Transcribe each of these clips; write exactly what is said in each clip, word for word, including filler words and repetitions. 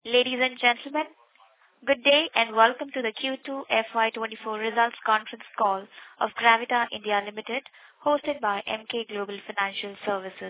Ladies and gentlemen, good day and welcome to the Q two F Y twenty-four results conference call of Gravita India Limited, hosted by Emkay Global Financial Services.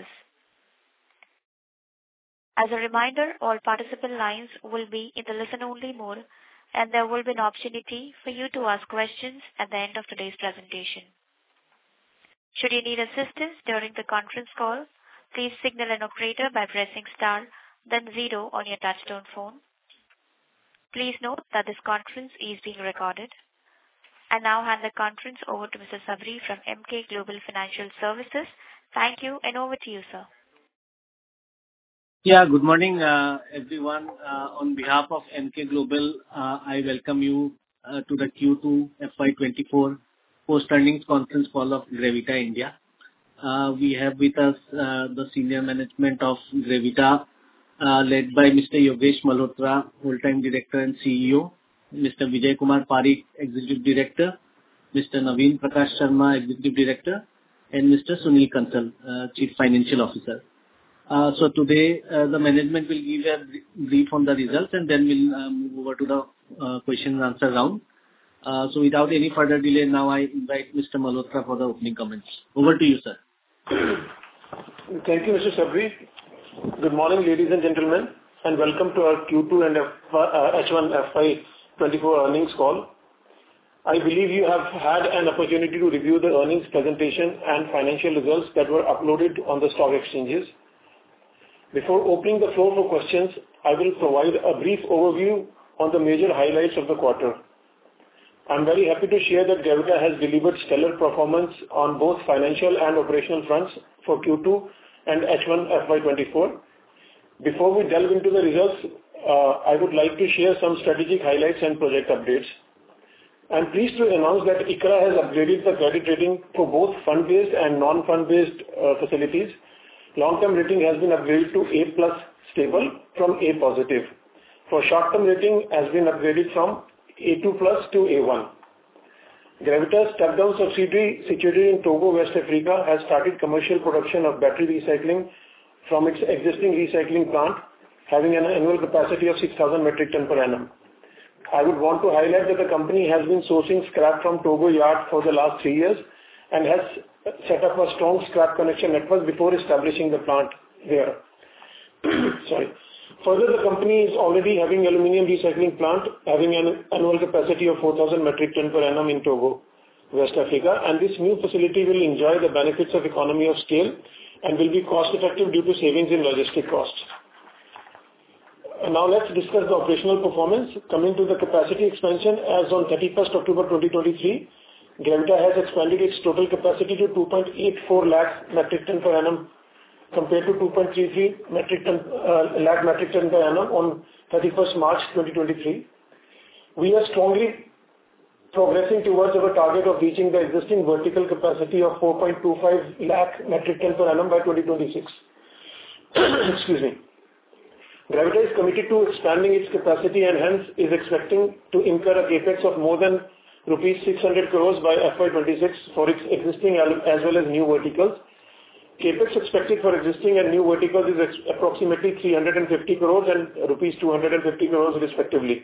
As a reminder, all participant lines will be in the listen-only mode, and there will be an opportunity for you to ask questions at the end of today's presentation. Should you need assistance during the conference call, please signal an operator by pressing star, then zero on your touchtone phone. Please note that this conference is being recorded. I now hand the conference over to Mister Sabri from Emkay Global Financial Services. Thank you, and over to you, sir. Yeah, good morning, uh, everyone. Uh, on behalf of Emkay Global, uh, I welcome you uh, to the Q two F Y twenty-four post-earnings conference call of Gravita India. Uh, we have with us uh, the senior management of Gravita, uh, led by Mister Yogesh Malhotra, Whole-time Director and C E O, Mister Vijay Kumar Parikh, Executive Director, Mister Naveen Prakash Sharma, Executive Director, and Mister Sunil Kansal, uh, Chief Financial Officer. Uh, so today, uh, the management will give a brief on the results, and then we'll uh, move over to the uh, question and answer round. Uh, so without any further delay, now I invite Mister Malhotra for the opening comments. Over to you, sir. Thank you, Mister Sabri. Good morning, ladies and gentlemen, and welcome to our Q two and H one F Y twenty-four earnings call. I believe you have had an opportunity to review the earnings presentation and financial results that were uploaded on the stock exchanges. Before opening the floor for questions, I will provide a brief overview on the major highlights of the quarter. I'm very happy to share that Gravita has delivered stellar performance on both financial and operational fronts for Q two and H one F Y twenty-four. Before we delve into the results, uh, I would like to share some strategic highlights and project updates. I'm pleased to announce that ICRA has upgraded the credit rating for both fund-based and non-fund-based uh, facilities. Long-term rating has been upgraded to A plus stable from A positive. For short-term rating has been upgraded from A two plus to A one. Gravita's step-down subsidiary situated in Togo, West Africa, has started commercial production of battery recycling from its existing recycling plant, having an annual capacity of six thousand metric ton per annum. I would want to highlight that the company has been sourcing scrap from Togo yard for the last three years and has set up a strong scrap connection network before establishing the plant there. Sorry. Further, the company is already having aluminium recycling plant having an annual capacity of four thousand metric ton per annum in Togo, West Africa, and this new facility will enjoy the benefits of economy of scale and will be cost effective due to savings in logistic costs. Now let's discuss the operational performance. Coming to the capacity expansion, as on thirty-first October twenty twenty-three, Gravita has expanded its total capacity to two point eight four lakh metric ton per annum compared to two point three three metric ton, uh, lakh metric ton per annum on thirty-first March twenty twenty-three. We are strongly progressing towards our target of reaching the existing vertical capacity of four point two five lakh metric ton per annum by twenty twenty-six. Excuse me. Gravita is committed to expanding its capacity and hence is expecting to incur a capex of more than rupees six hundred crores by F Y twenty-six for its existing as well as new verticals. Capex expected for existing and new verticals is approximately three hundred fifty crores and rupees two hundred fifty crores respectively.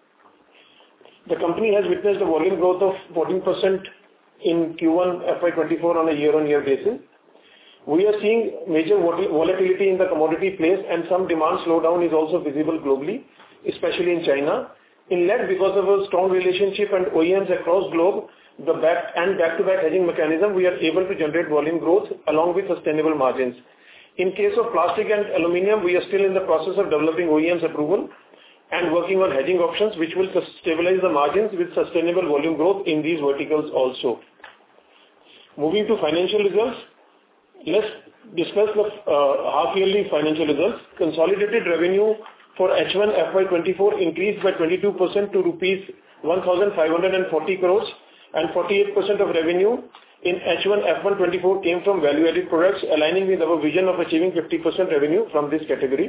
The company has witnessed a volume growth of fourteen percent in Q one F Y twenty-four on a year-on-year basis. We are seeing major volatility in the commodity place and some demand slowdown is also visible globally, especially in China. In lead, because of a strong relationship and O E Ms across globe, the back and back-to-back hedging mechanism, we are able to generate volume growth along with sustainable margins. In case of plastic and aluminium, we are still in the process of developing O E Ms approval and working on hedging options, which will stabilize the margins with sustainable volume growth in these verticals also. Moving to financial results, let's discuss the uh, half-yearly financial results. Consolidated revenue for H one F Y twenty-four increased by twenty-two percent to rupees one thousand five hundred forty crores and forty-eight percent of revenue in H one F Y twenty-four came from value-added products, aligning with our vision of achieving fifty percent revenue from this category.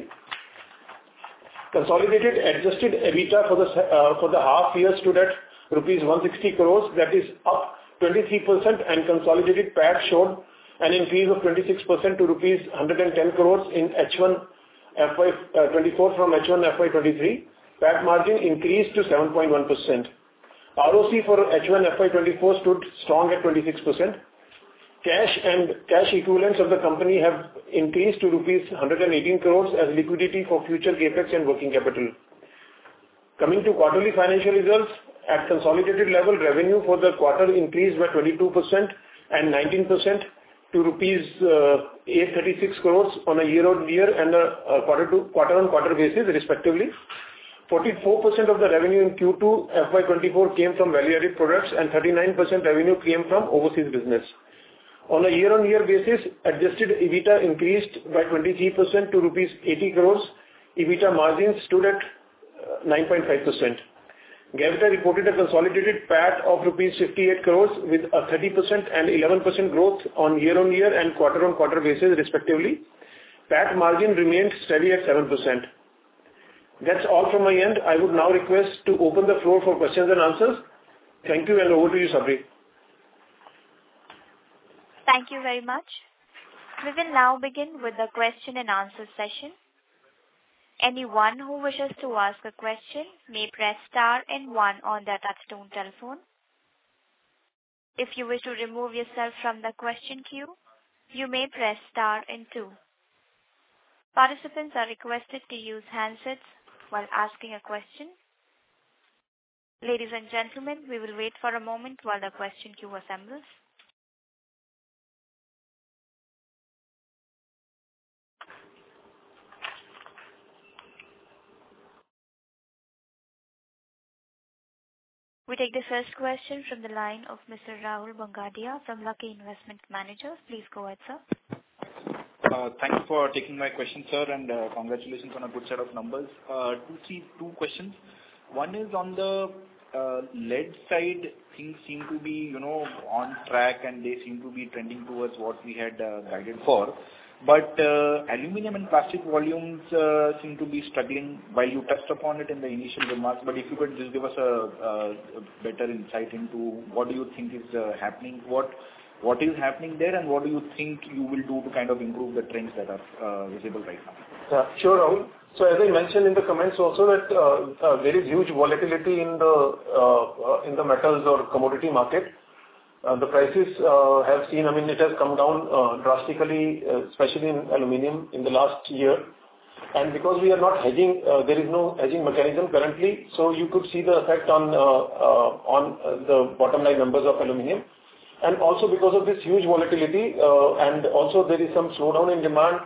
Consolidated adjusted EBITDA for the uh, for the half year stood at rupees one hundred sixty crores, that is up twenty-three percent, and consolidated P A T showed an increase of twenty-six percent to rupees one hundred ten crores in H one F Y twenty-four from H one F Y twenty-three, P A T margin increased to seven point one percent. R O C for H one F Y twenty-four stood strong at twenty-six percent. Cash and cash equivalents of the company have increased to rupees one hundred eighteen crores as liquidity for future CapEx and working capital. Coming to quarterly financial results, at consolidated level, revenue for the quarter increased by twenty-two percent and nineteen percent to rupees eight hundred thirty-six crores on a year-on-year and a quarter-on-quarter basis, respectively. forty-four percent of the revenue in Q two F Y twenty-four came from value-added products and thirty-nine percent revenue came from overseas business. On a year-on-year basis, adjusted EBITDA increased by twenty-three percent to rupees eighty crores. EBITDA margins stood at nine point five percent. Gravita reported a consolidated P A T of rupees fifty-eight crores with a thirty percent and eleven percent growth on year-on-year and quarter-on-quarter basis, respectively. P A T margin remained steady at seven percent. That's all from my end. I would now request to open the floor for questions and answers. Thank you, and over to you, Sabri. Thank you very much. We will now begin with the question and answer session. Anyone who wishes to ask a question may press star and one on their touchtone telephone. If you wish to remove yourself from the question queue, you may press star and two. Participants are requested to use handsets while asking a question. Ladies and gentlemen, we will wait for a moment while the question queue assembles. We take the first question from the line of Mister Rahul Bangadia from Lucky Investment Managers. Please go ahead, sir. Uh, thanks for taking my question, sir, and uh, congratulations on a good set of numbers. Uh, two, three, two questions. One is on the uh, lead side, things seem to be, you know, on track and they seem to be trending towards what we had uh, guided for. But uh, aluminum and plastic volumes uh, seem to be struggling, while you touched upon it in the initial remarks. But if you could just give us a, a better insight into what do you think is uh, happening, what what is happening there, and what do you think you will do to kind of improve the trends that are uh, visible right now? Yeah, sure, Rahul. So as I mentioned in the comments also that uh, uh, there is huge volatility in the uh, uh, in the metals or commodity market. Uh, the prices uh, have seen, I mean, it has come down uh, drastically, uh, especially in aluminium in the last year. And because we are not hedging, uh, there is no hedging mechanism currently, so you could see the effect on uh, uh, on uh, the bottom line numbers of aluminium. And also because of this huge volatility, uh, and also there is some slowdown in demand,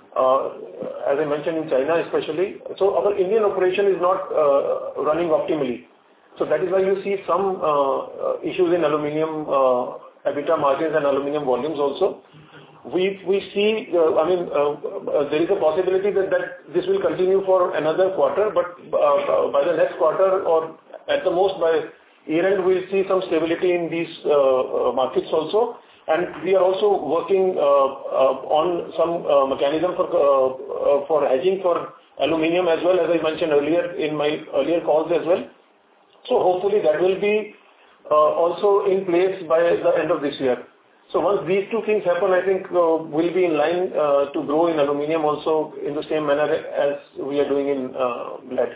uh, as I mentioned in China especially. So our Indian operation is not uh, running optimally. So that is why you see some uh, issues in aluminium uh, EBITDA margins and aluminium volumes also. We we see, uh, I mean, uh, uh, there is a possibility that, that this will continue for another quarter, but uh, by the next quarter or at the most by year end, we'll see some stability in these uh, uh, markets also. And we are also working uh, uh, on some uh, mechanism for uh, uh, for hedging for aluminium as well, as I mentioned earlier in my earlier calls as well. So hopefully that will be uh, also in place by the end of this year. So once these two things happen, I think uh, we'll be in line uh, to grow in aluminium also in the same manner as we are doing in uh, lead.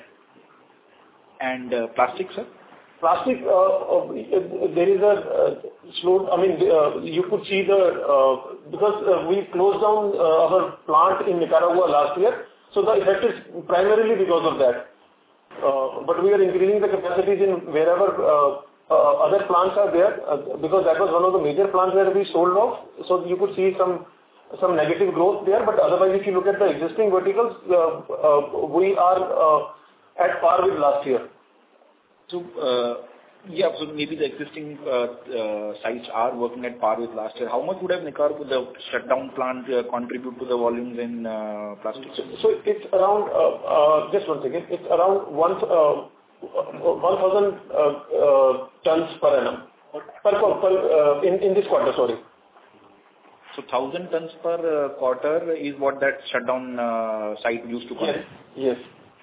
And uh, plastic, sir? Plastic, uh, uh, there is a uh, slow, I mean, uh, you could see the, uh, because uh, we closed down uh, our plant in Nicaragua last year, so the effect is primarily because of that. Uh, but we are increasing the capacities in wherever uh, uh, other plants are there, uh, because that was one of the major plants where we sold off. So you could see some some negative growth there. But otherwise, if you look at the existing verticals, uh, uh, we are uh, at par with last year. So uh, yeah, so maybe the existing uh, uh, sites are working at par with last year. How much would have Nicaragua, the shutdown plant, uh, contribute to the volumes in uh, plastic? So, so it's around, uh, uh, just one second, it's around one, uh, one thousand uh, uh, tons per annum, per, per, uh, in, in this quarter, sorry. So one thousand tons per uh, quarter is what that shutdown uh, site used to contribute? Yes, yes.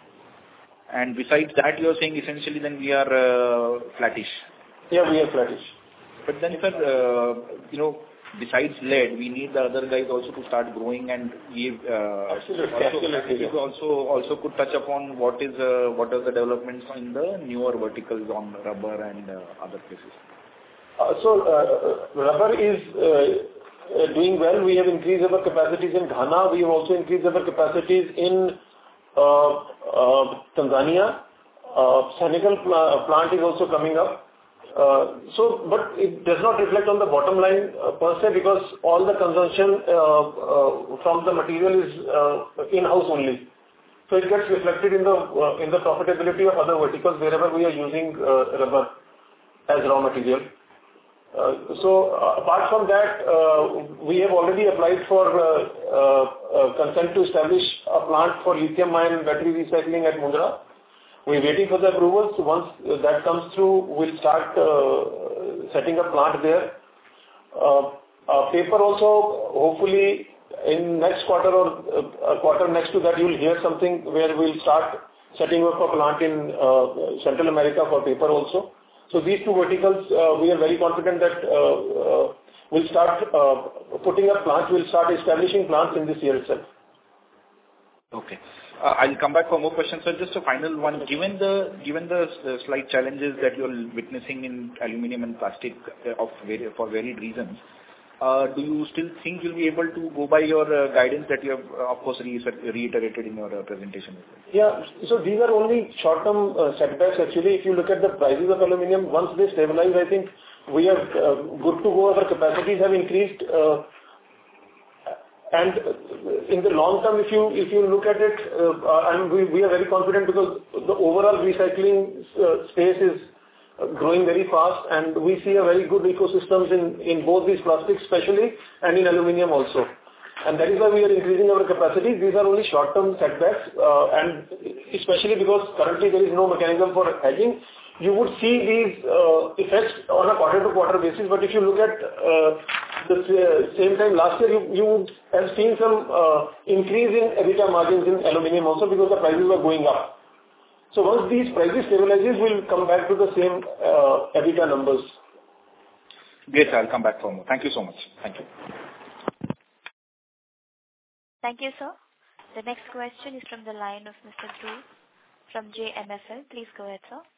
And besides that, you're saying essentially then we are uh, flattish? Yeah, we are flattish. But then, sir, uh, you know, besides lead, we need the other guys also to start growing and give. Uh, Absolutely. also, Absolutely. if you also also could touch upon what is uh, what are the developments in the newer verticals on rubber and uh, other places. Uh, so uh, rubber is uh, uh, doing well. We have increased our capacities in Ghana. We have also increased our capacities in uh, uh, Tanzania. Uh, Senegal pl- plant is also coming up. Uh, so, but it does not reflect on the bottom line uh, per se, because all the consumption uh, uh, from the material is uh, in-house only. So it gets reflected in the uh, in the profitability of other verticals wherever we are using uh, rubber as raw material. Uh, so uh, apart from that, uh, we have already applied for uh, uh, uh, consent to establish a plant for lithium-ion battery recycling at Mundra. We're waiting for the approvals. Once that comes through, we'll start uh, setting up plant there. Uh, uh, paper also, hopefully in next quarter or uh, a quarter next to that, you'll hear something where we'll start setting up a plant in uh, Central America for paper also. So these two verticals, uh, we are very confident that uh, uh, we'll start uh, putting up plants, we'll start establishing plants in this year itself. Okay. Uh, I'll come back for more questions. So just a final one. Given the given the uh, slight challenges that you're witnessing in aluminum and plastic uh, of vari- for varied reasons, uh, do you still think you'll be able to go by your uh, guidance that you have, uh, of course, re- reiterated in your uh, presentation? Yeah. So these are only short-term uh, setbacks. Actually, if you look at the prices of aluminum, once they stabilize, I think we are uh, good to go. Our capacities have increased. Uh, And in the long term, if you if you look at it, uh, and we we are very confident because the overall recycling uh, space is uh, growing very fast, and we see a very good ecosystems in in both these plastics especially, and in aluminum also. And that is why we are increasing our capacities. These are only short-term setbacks, uh, and especially because currently there is no mechanism for hedging. You would see these uh, effects on a quarter-to-quarter basis, but if you look at uh, the same time last year, you, you would have seen some uh, increase in EBITDA margins in aluminum also because the prices were going up. So once these prices stabilizes, we'll come back to the same uh, EBITDA numbers. Great, I'll come back for more. Thank you so much. Thank you. Thank you, sir. The next question is from the line of Mister Dhruv from J M F L. Please go ahead, sir.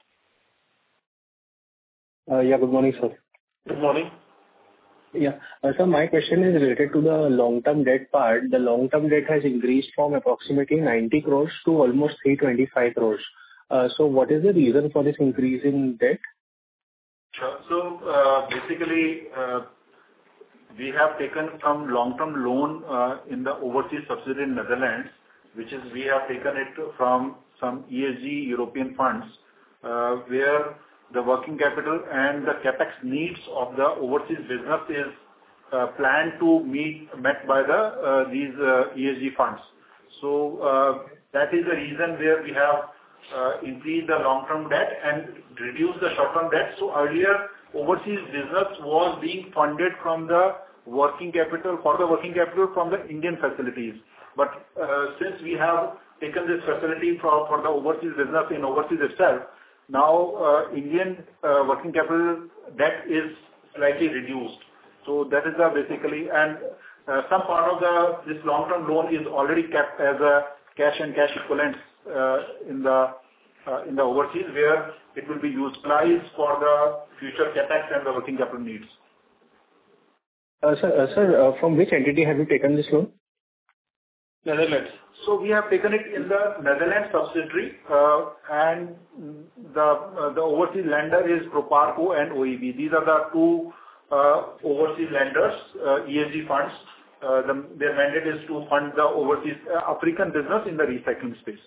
Uh, yeah, good morning, sir. Good morning. Yeah. Uh, so my question is related to the long-term debt part. The long-term debt has increased from approximately ninety crores to almost three hundred twenty-five crores. Uh, so what is the reason for this increase in debt? Sure. So uh, basically, uh, we have taken some long-term loan uh, in the overseas subsidiary in Netherlands, which is we have taken it from some E S G European funds, uh, where the working capital and the capex needs of the overseas business is uh, planned to meet met by the uh, these uh, E S G funds. So uh, that is the reason where we have uh, increased the long-term debt and reduced the short-term debt. So earlier, overseas business was being funded from the working capital for the working capital from the Indian facilities. But uh, since we have taken this facility for for the overseas business in overseas itself, now, uh, Indian uh, working capital debt is slightly reduced. So that is uh, basically, and uh, some part of the this long-term loan is already kept as a cash and cash equivalents uh, in the uh, in the overseas, where it will be utilized for the future capex and the working capital needs. Uh, sir, uh, sir uh, from which entity have you taken this loan? Netherlands. So we have taken it in the Netherlands subsidiary, uh, and the uh, the overseas lender is Proparco and O E B. These are the two uh, overseas lenders, uh, E S G funds. Uh, the, their mandate is to fund the overseas uh, African business in the recycling space.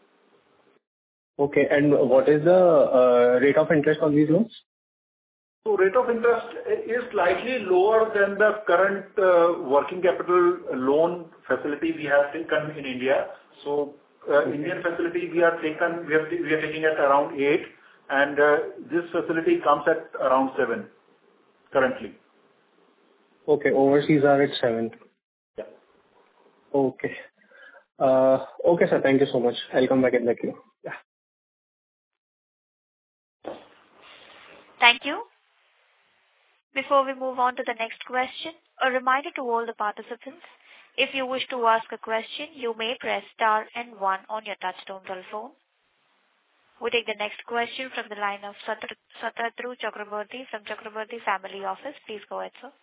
Okay, and what is the uh, rate of interest on these loans? So rate of interest is slightly lower than the current uh, working capital loan facility we have taken in India. So uh, Indian facility we are taken we are we are taking at around eight, and uh, this facility comes at around seven currently. Okay, overseas are at seven. Yeah. Okay. Uh, okay, sir. Thank you so much. I'll come back in the queue. Yeah. Thank you. Before we move on to the next question, A reminder to all the participants, if you wish to ask a question, you may press star and one on your touchtone telephone. We take the next question from the line of Satatru Chakraborty from Chakraborty Family Office. Please go ahead, sir.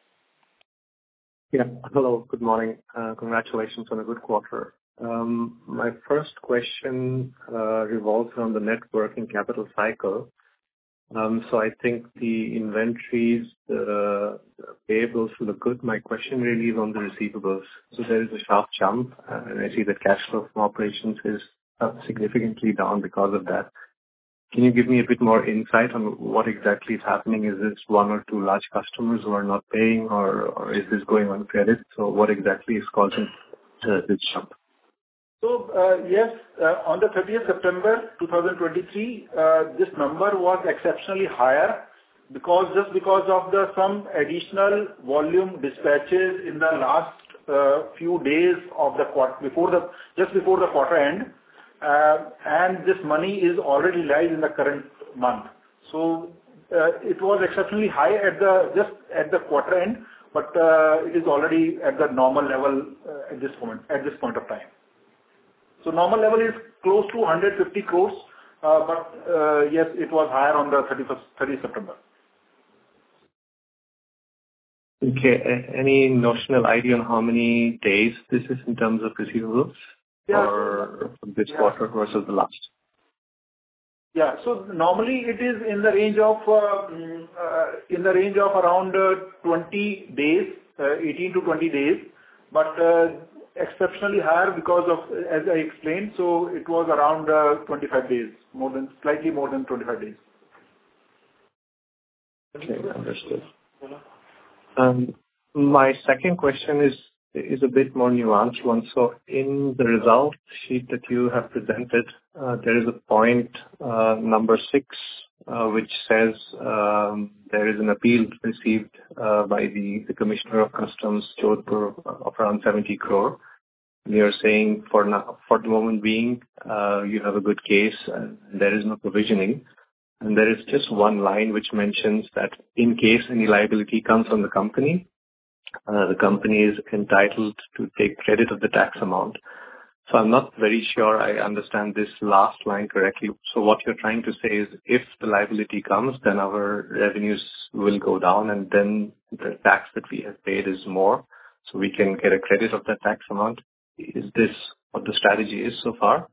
Yeah. Hello, good morning. Uh, congratulations on a good quarter. Um, my first question uh, revolves around the net working capital cycle. Um, so I think the inventories, the payables look good. My question really is on the receivables. So there is a sharp jump, uh, and I see that cash flow from operations is uh, significantly down because of that. Can you give me a bit more insight on what exactly is happening? Is this one or two large customers who are not paying, or, or is this going on credit? So what exactly is causing uh, this jump? So, uh, yes, uh, on the thirtieth September twenty twenty-three, uh, this number was exceptionally higher because just because of the some additional volume dispatches in the last uh, few days of the quarter, before the, just before the quarter end, uh, and this money is already live in the current month. So, uh, it was exceptionally high at the, just at the quarter end, but uh, it is already at the normal level uh, at this point, at this point of time. So normal level is close to one hundred fifty crores, uh, but uh, yes, it was higher on the thirtieth September. Okay. A- Any notional idea on how many days this is in terms of receivables Yeah. for this Yeah. quarter versus the last? Yeah. So normally it is in the range of uh, mm, uh, in the range of around uh, twenty days, uh, eighteen to twenty days, but uh, exceptionally higher because of, as I explained, so it was around uh, twenty-five days, more than, slightly more than twenty-five days. Okay, understood. Um, My second question is is a bit more nuanced one. So in the result sheet that you have presented, uh, there is a point, uh, number six, uh, which says um, there is an appeal received uh, by the the Commissioner of Customs, Jodhpur, of around seventy crore. And you're saying for now, for the moment being, uh, you have a good case and there is no provisioning. And there is just one line which mentions that in case any liability comes on the company, uh, the company is entitled to take credit of the tax amount. So I'm not very sure I understand this last line correctly. So what you're trying to say is if the liability comes, then our revenues will go down and then the tax that we have paid is more, so we can get a credit of that tax amount. Is this what the strategy is so far?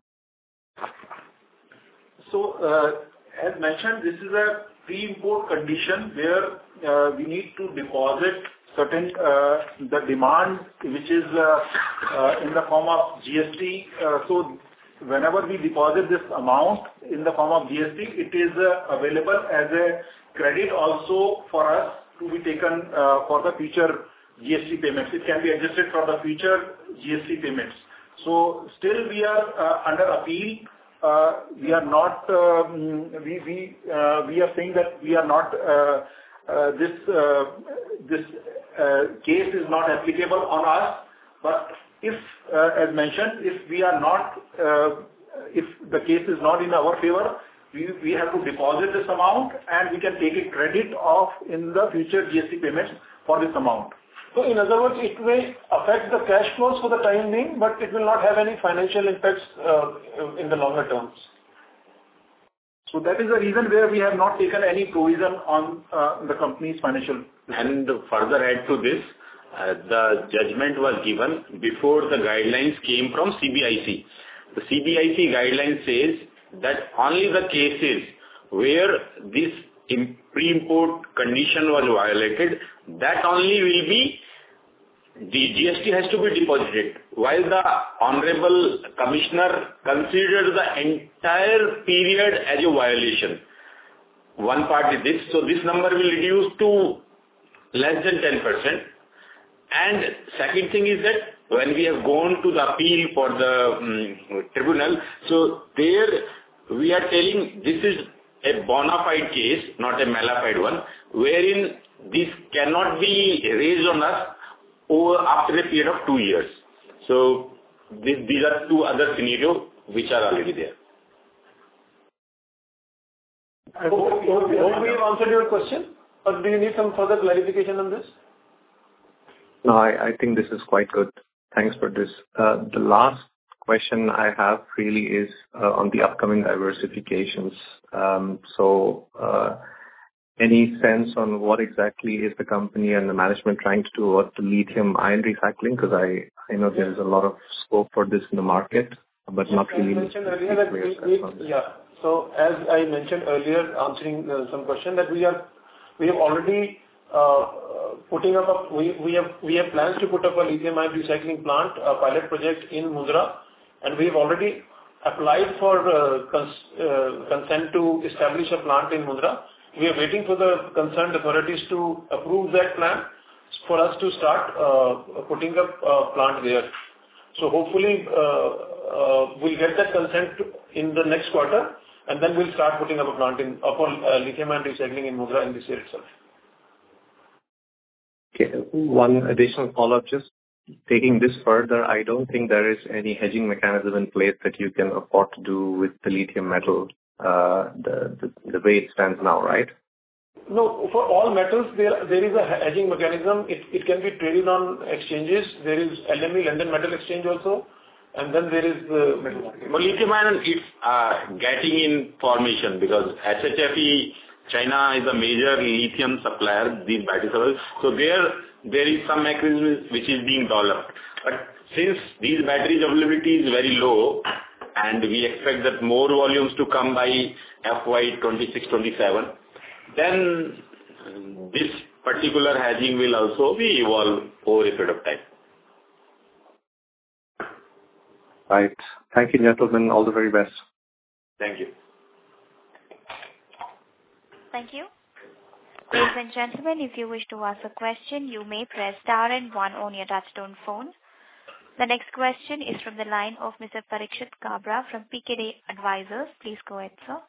So, uh, as mentioned, this is a pre-import condition where uh, we need to deposit certain uh, the demand which is uh, uh, in the form of G S T. Uh, so, whenever we deposit this amount in the form of G S T, it is uh, available as a credit also for us to be taken uh, for the future G S T payments. It can be adjusted for the future G S T payments. So, still we are uh, under appeal. Uh, we are not, um, we, we, uh, we are saying that we are not, uh, uh, this, uh, this uh, case is not applicable on us, but if, uh, as mentioned, if we are not, uh, if the case is not in our favor, we, we have to deposit this amount and we can take a credit of in the future G S T payments for this amount. So in other words, it may affect the cash flows for the time being, but it will not have any financial impacts uh, in the longer terms. So that is the reason where we have not taken any provision on uh, the company's financial. And further add to this, uh, the judgment was given before the guidelines came from C B I C. The C B I C guideline says that only the cases where this pre-import condition was violated, that only will be, the G S T has to be deposited. While the Honorable Commissioner considered the entire period as a violation. One part is this, so this number will reduce to less than ten percent. And second thing is that when we have gone to the appeal for the um, tribunal, so there we are telling this is a bona fide case, not a mala fide one, wherein this cannot be raised on us over after a period of two years. So this, these are two other scenarios which are already there. I hope, hope, hope we have answered your question, or do you need some further clarification on this? No, I, I think this is quite good. Thanks for this. Uh, the last question I have really is uh, on the upcoming diversifications. Um, so, uh, any sense on what exactly is the company and the management trying to do about the lithium ion recycling? Because I, I know there is a lot of scope for this in the market, but not really. I mentioned earlier that we, we, yeah. So as I mentioned earlier, answering uh, some question that we are, we have already uh, putting up a, we, we have we have plans to put up a lithium ion recycling plant, a pilot project in Mundra, and we have already applied for uh, cons, uh, consent to establish a plant in Mundra. We are waiting for the concerned authorities to approve that plan for us to start uh, putting up a plant there. So hopefully uh, uh, we'll get that consent in the next quarter, and then we'll start putting up a plant in upon uh, lithium ion recycling in Mundra in this year itself. Okay. One additional follow-up, just taking this further, I don't think there is any hedging mechanism in place that you can afford to do with the lithium metal, uh, the, the the way it stands now, right? No, for all metals, there there is a hedging mechanism. It it can be traded on exchanges. There is L M E, London Metal Exchange also, and then there is the metal market. But lithium ion, it's uh, getting in formation because S H F E, China is a major lithium supplier, these battery suppliers. So there, there is some mechanism which is being developed. But since these batteries availability is very low, and we expect that more volumes to come by F Y twenty-six twenty-seven, then this particular hedging will also be evolved over a period of time. Right. Thank you, gentlemen. All the very best. Thank you. Thank you. Ladies and gentlemen, if you wish to ask a question, you may press star and one on your touchtone phone. The next question is from the line of Mister Parikshit Kabra from P K D Advisors. Please go ahead, sir.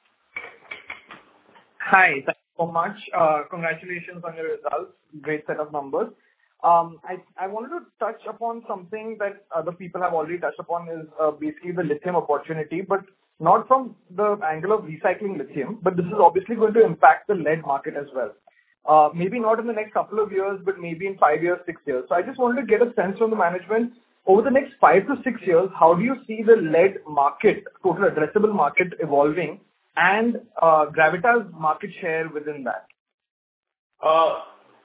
Hi, thank you so much. Uh, congratulations on your results. Great set of numbers. Um, I, I wanted to touch upon something that other people have already touched upon is uh, basically the lithium opportunity, but not from the angle of recycling lithium, but this is obviously going to impact the lead market as well. Uh, maybe not in the next couple of years, but maybe in five years, six years. So I just wanted to get a sense from the management, over the next five to six years, how do you see the lead market, total addressable market evolving, and uh, Gravita's market share within that? Uh,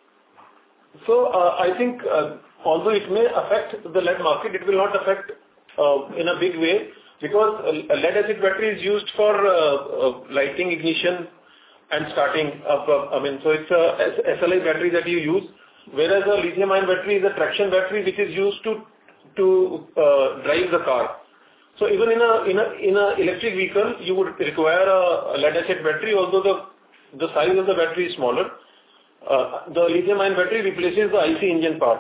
so uh, I think uh, although it may affect the lead market, it will not affect uh, in a big way because uh, lead acid battery is used for uh, uh, lighting, ignition, and starting up. Uh, I mean, so it's a S L I battery that you use, whereas a lithium-ion battery is a traction battery which is used to to uh, drive the car. So even in a in a in a electric vehicle, you would require a, a lead acid battery, although the the size of the battery is smaller. Uh, the lithium-ion battery replaces the I C engine part.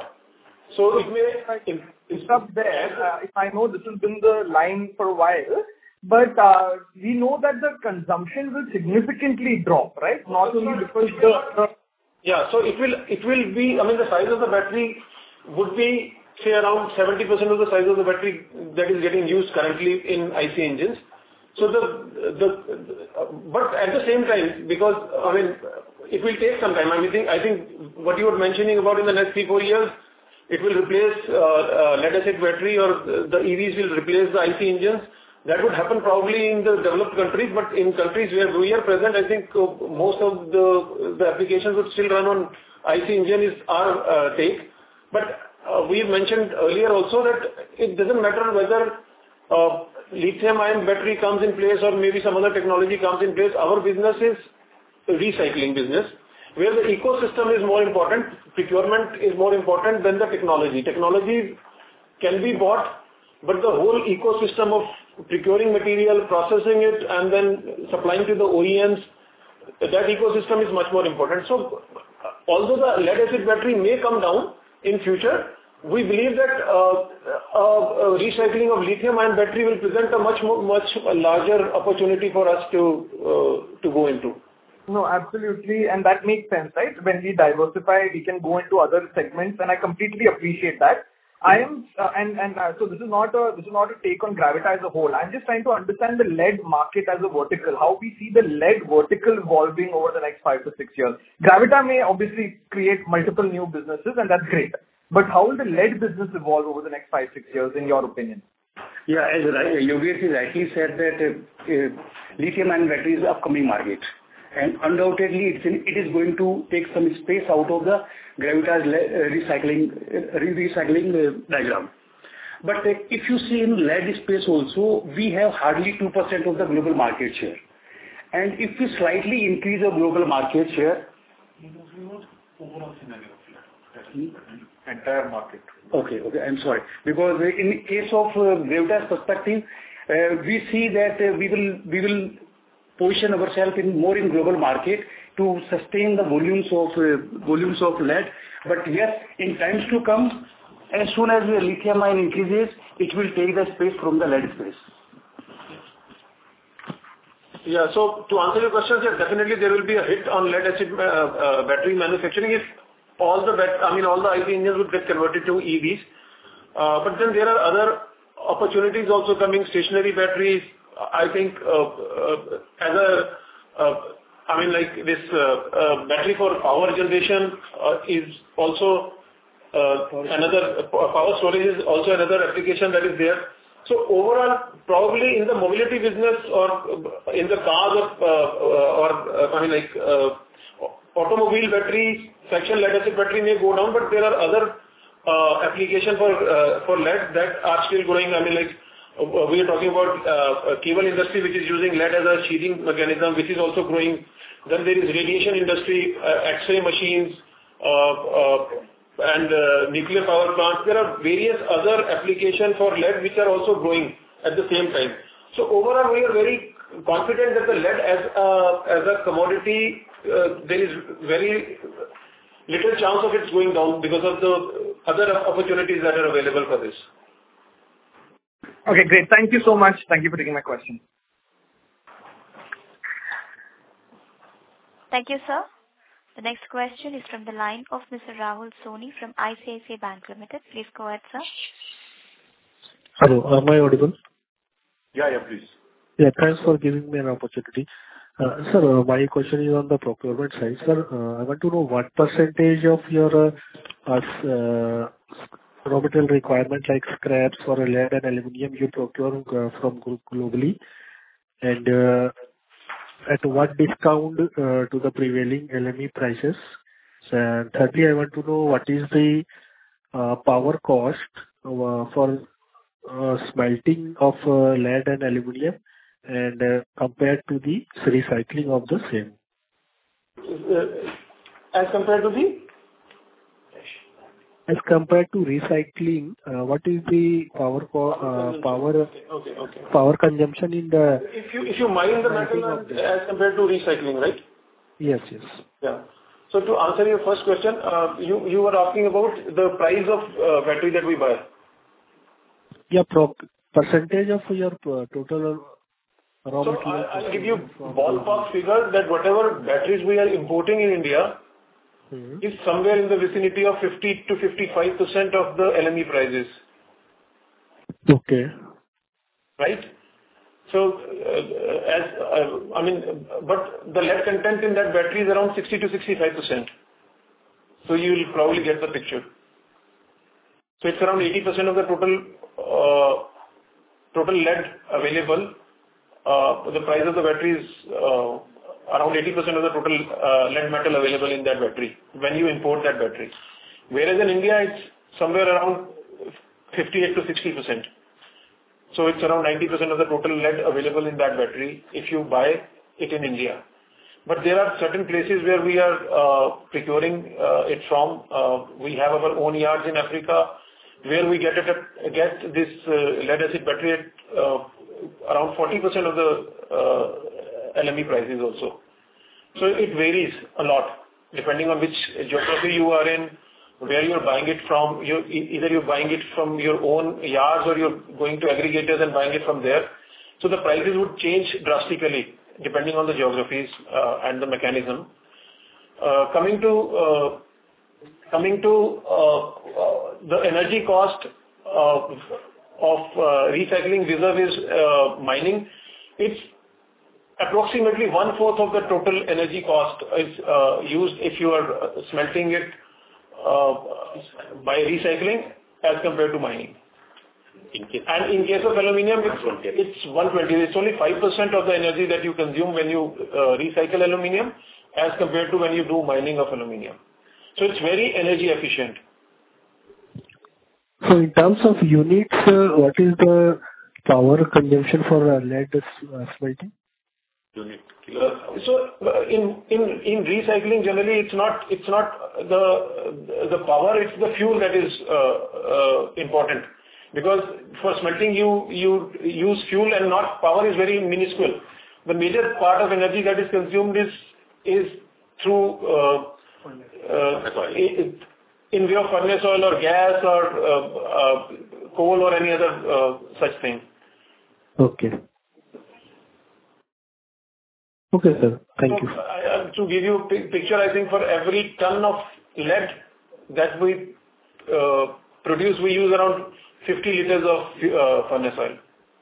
So it may it's up there. Uh, if I know this has been the line for a while, but uh, we know that the consumption will significantly drop, right? Not only because the, the yeah. So it will it will be. I mean, the size of the battery would be say around seventy percent of the size of the battery that is getting used currently in I C engines. So the the but at the same time, because I mean it will take some time. I mean, think, I think what you were mentioning about in the next three four years, it will replace uh, uh, lead acid battery or the E Vs will replace the I C engines. That would happen probably in the developed countries, but in countries where we are present, I think uh, most of the the applications would still run on I C engine is our uh, take. But uh, we mentioned earlier also that it doesn't matter whether uh, lithium-ion battery comes in place or maybe some other technology comes in place. Our business is recycling business, where the ecosystem is more important, procurement is more important than the technology. Technology can be bought, but the whole ecosystem of procuring material, processing it, and then supplying to the O E Ms, that ecosystem is much more important. So, although the lead acid battery may come down in future, we believe that uh, uh, uh, recycling of lithium-ion battery will present a much more, much larger opportunity for us to uh, to go into. No, absolutely, and that makes sense, right? When we diversify, we can go into other segments, and I completely appreciate that. I am, uh, and and uh, so this is not a this is not a take on Gravita as a whole. I'm just trying to understand the lead market as a vertical. How we see the lead vertical evolving over the next five to six years. Gravita may obviously create multiple new businesses, and that's great. But how will the lead business evolve over the next five, six years, in your opinion? Yeah, as right, Yogesh rightly said that uh, uh, lithium-ion battery is the upcoming market. And undoubtedly, it's in, it is going to take some space out of the Gravita's uh, recycling, uh, recycling uh, diagram. But uh, if you see in lead space also, we have hardly two percent of the global market share. And if we slightly increase the global market share, overall scenario of lead, entire market. Okay, okay, I'm sorry. Because in case of uh, Gravita's perspective, uh, we see that uh, we will we will position ourselves in more in global market to sustain the volumes of uh, volumes of lead. But yes, in times to come, as soon as the lithium ion increases, it will take the space from the lead space. Yeah. So to answer your question, yes, definitely there will be a hit on lead acid uh, uh, battery manufacturing if all the bat- I mean all the I C engines would get converted to E Vs. Uh, but then there are other opportunities also coming. Stationary batteries, I think, uh, uh, as a uh, I mean like this uh, uh, battery for power generation uh, is also uh, another uh, power storage is also another application that is there. So overall, probably in the mobility business or in the cars or, uh, or uh, I mean like uh, automobile batteries, section lead acid battery may go down, but there are other uh, applications for uh, for lead that are still growing. I mean like uh, we are talking about uh, cable industry which is using lead as a sheathing mechanism, which is also growing. Then there is radiation industry, uh, X-ray machines, uh, uh, and uh, nuclear power plants. There are various other applications for lead which are also growing at the same time. So overall, we are very confident that the lead as a, as a commodity, uh, there is very little chance of it going down because of the other opportunities that are available for this. Okay, great. Thank you so much. Thank you for taking my question. Thank you, sir. The next question is from the line of Mister Rahul Soni from I C I C I Bank Limited. Please go ahead, sir. Hello, am I audible? Yeah, yeah, please. Yeah, thanks for giving me an opportunity. Uh, sir, uh, my question is on the procurement side. Sir, uh, I want to know what percentage of your uh, uh, raw material requirement like scraps for lead and aluminium you procure uh, from group globally, and uh, at what discount uh, to the prevailing L M E prices? And thirdly, I want to know what is the uh, power cost uh, for uh, smelting of uh, lead and aluminium and uh, compared to the recycling of the same. Uh, as compared to the? As compared to recycling, uh, what is the power co- uh, power okay, okay, okay. power consumption in the? If you if you mine the metal as compared to recycling, right? Yes, yes. Yeah. So to answer your first question, uh, you you were asking about the price of uh, battery that we buy. Yeah, pro- percentage of your uh, total raw so material. I, I'll give you ballpark figure that whatever batteries we are importing in India mm-hmm. is somewhere in the vicinity of fifty to fifty-five percent of the L M E prices. Okay. Right? So, uh, as uh, I mean, but the lead content in that battery is around sixty to sixty-five percent. So you will probably get the picture. So it's around eighty percent of the total uh, total lead available. Uh, the price of the battery is uh, around eighty percent of the total uh, lead metal available in that battery when you import that battery. Whereas in India, it's somewhere around fifty-eight to sixty percent. So it's around ninety percent of the total lead available in that battery if you buy it in India. But there are certain places where we are uh, procuring uh, it from. Uh, we have our own yards in Africa where we get it at, get this uh, lead acid battery at uh, around forty percent of the uh, L M E prices also. So it varies a lot depending on which geography you are in, where you're buying it from. You're, either you're buying it from your own yards or you're going to aggregators and buying it from there. So the prices would change drastically depending on the geographies uh, and the mechanism. Uh, coming to uh, coming to uh, uh, the energy cost uh, of uh, recycling vis-a-vis uh, mining, it's approximately one fourth of the total energy cost is uh, used if you are smelting it uh, by recycling as compared to mining. In case and in case of aluminum, it's, it's one twenty. It's only five percent of the energy that you consume when you uh, recycle aluminum as compared to when you do mining of aluminum. So it's very energy efficient. So in terms of units, uh, what is the power consumption for uh, lead uh, smelting? Unit. Uh, so uh, in in in recycling generally it's not it's not the the power, it's the fuel that is uh, uh, important, because for smelting you you use fuel and not power is very minuscule. The major part of energy that is consumed is is through uh, uh, in, in way of furnace oil or gas or uh, uh, coal or any other uh, such thing. Okay. Okay, sir. Thank so, you. Uh, to give you a picture, I think for every ton of lead that we uh, produce, we use around fifty liters of uh, furnace oil.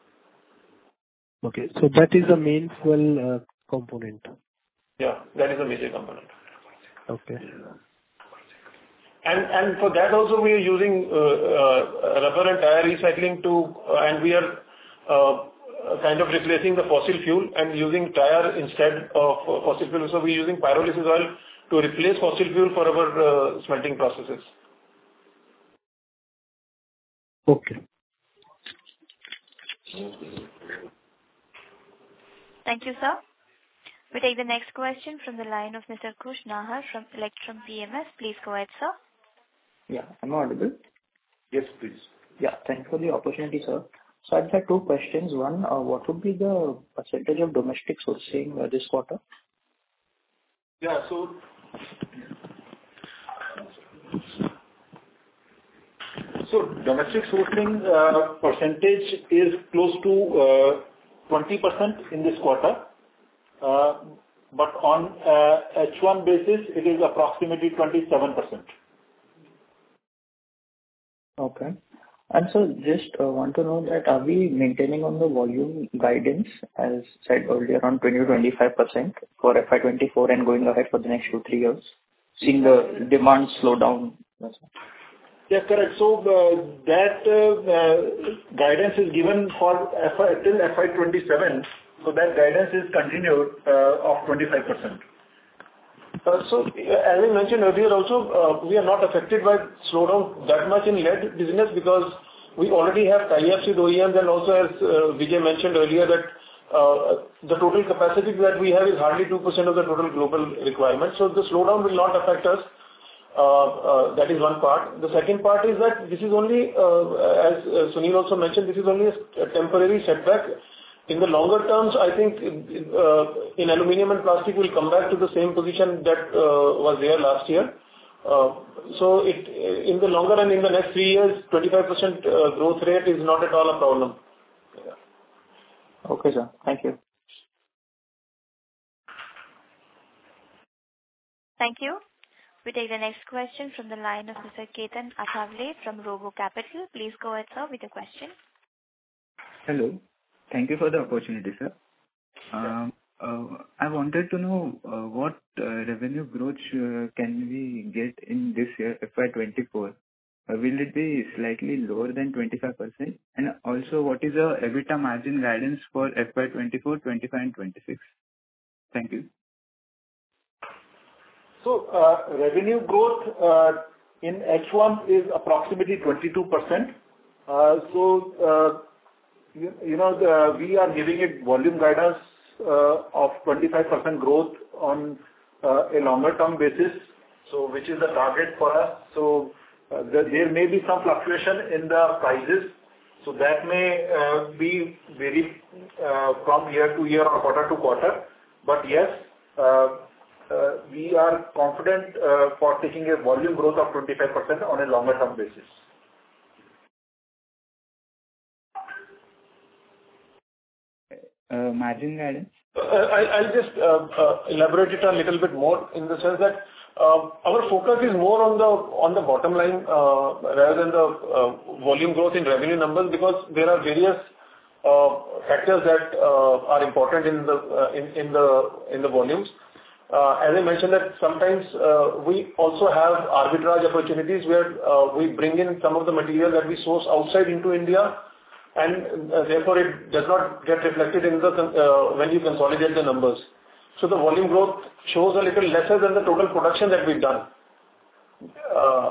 Okay, so that is the main fuel uh, component. Yeah, that is a major component. Okay. And and for that also we are using uh, uh, rubber and tire recycling to, uh, and we are uh, kind of replacing the fossil fuel and using tire instead of uh, fossil fuel. So we're using pyrolysis oil to replace fossil fuel for our uh, smelting processes. Okay. Thank you, sir. We take the next question from the line of Mister Kush Nahar from Electrum P M S. Please go ahead, sir. Yeah, am I audible? Yes, please. Yeah, thanks for the opportunity, sir. So I've had two questions. One, uh, what would be the percentage of domestic sourcing uh, this quarter? Yeah, so so domestic sourcing uh, percentage is close to uh, twenty percent in this quarter, uh, but on uh, H one basis it is approximately twenty-seven percent. Okay. And so just uh, want to know that are we maintaining on the volume guidance as said earlier around twenty to twenty-five percent for F Y twenty-four and going ahead for the next two, three years, seeing the demand slow down? Yeah, correct. So uh, that uh, uh, guidance is given for F Y till F Y twenty-seven. So that guidance is continued uh, of twenty-five percent. Uh, so, as I mentioned earlier also, uh, we are not affected by slowdown that much in lead business because we already have tie-ups with O E Ms, and also as uh, Vijay mentioned earlier that uh, the total capacity that we have is hardly two percent of the total global requirement. So the slowdown will not affect us. Uh, uh, that is one part. The second part is that this is only, uh, as uh, Sunil also mentioned, this is only a, a temporary setback. In the longer terms, I think uh, in aluminum and plastic will come back to the same position that uh, was there last year. Uh, so it, in the longer and in the next three years, twenty-five percent uh, growth rate is not at all a problem. Yeah. Okay, sir. Thank you. Thank you. We take the next question from the line of Mister Ketan Athavale from Robo Capital. Please go ahead, sir, with your question. Hello. Thank you for the opportunity, sir. Um, uh, I wanted to know uh, what uh, revenue growth uh, can we get in this year, F Y twenty-four? Uh, will it be slightly lower than twenty-five percent? And also, what is the EBITDA margin guidance for F Y twenty-four, twenty-five, and twenty-six? Thank you. So uh, revenue growth uh, in H one is approximately twenty-two percent. Uh, so uh, You, you know, the, we are giving it volume guidance uh, of twenty-five percent growth on uh, a longer term basis, so which is the target for us. So uh, there, there may be some fluctuation in the prices, so that may uh, be vary uh, from year to year or quarter to quarter. But yes, uh, uh, we are confident uh, for taking a volume growth of twenty-five percent on a longer term basis. Uh, margin guidance? Uh, I, I'll just uh, uh, elaborate it a little bit more in the sense that uh, our focus is more on the on the bottom line uh, rather than the uh, volume growth in revenue numbers, because there are various uh, factors that uh, are important in the uh, in, in the in the volumes. Uh, as I mentioned that sometimes uh, we also have arbitrage opportunities where uh, we bring in some of the material that we source outside into India, and uh, therefore it does not get reflected in the uh, when you consolidate the numbers. So the volume growth shows a little lesser than the total production that we've done. Uh,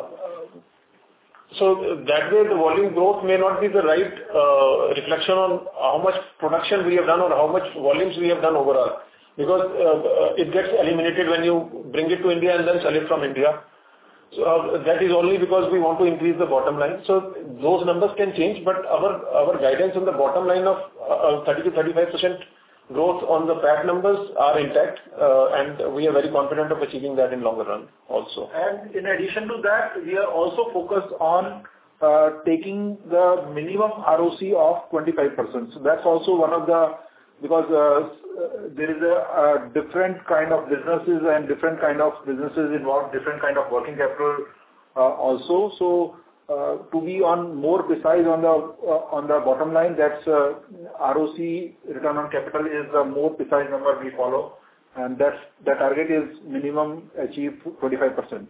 so that way the volume growth may not be the right uh, reflection on how much production we have done or how much volumes we have done overall. Because uh, it gets eliminated when you bring it to India and then sell it from India. So uh, that is only because we want to increase the bottom line. So those numbers can change, but our our guidance on the bottom line of uh, thirty to thirty-five percent growth on the P A T numbers are intact, uh, and we are very confident of achieving that in longer run also. And in addition to that, we are also focused on uh, taking the minimum R O C of twenty-five percent. So that's also one of the, because uh, there is a, a different kind of businesses and different kind of businesses involved, different kind of working capital uh, also. So uh, to be on more precise on the uh, on the bottom line, that's uh, R O C, return on capital, is the more precise number we follow, and that's the target is minimum achieve twenty-five percent.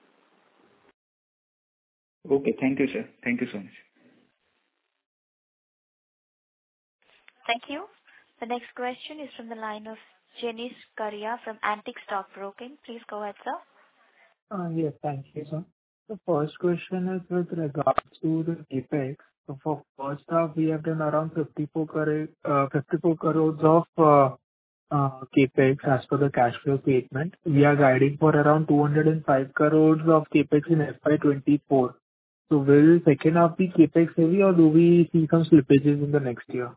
Okay, thank you, sir. Thank you so much. Thank you. The next question is from the line of Jenish Karia from Antique Stock Broking. Please go ahead, sir. Uh, yes, thank you, sir. The first question is with regards to the CapEx. So for first half, we have done around fifty-four crore, uh, fifty-four crores of uh, uh, CapEx as per the cash flow statement. We are guiding for around two hundred five crores of CapEx in F Y twenty-four. So will second half be CapEx heavy, or do we see some slippages in the next year?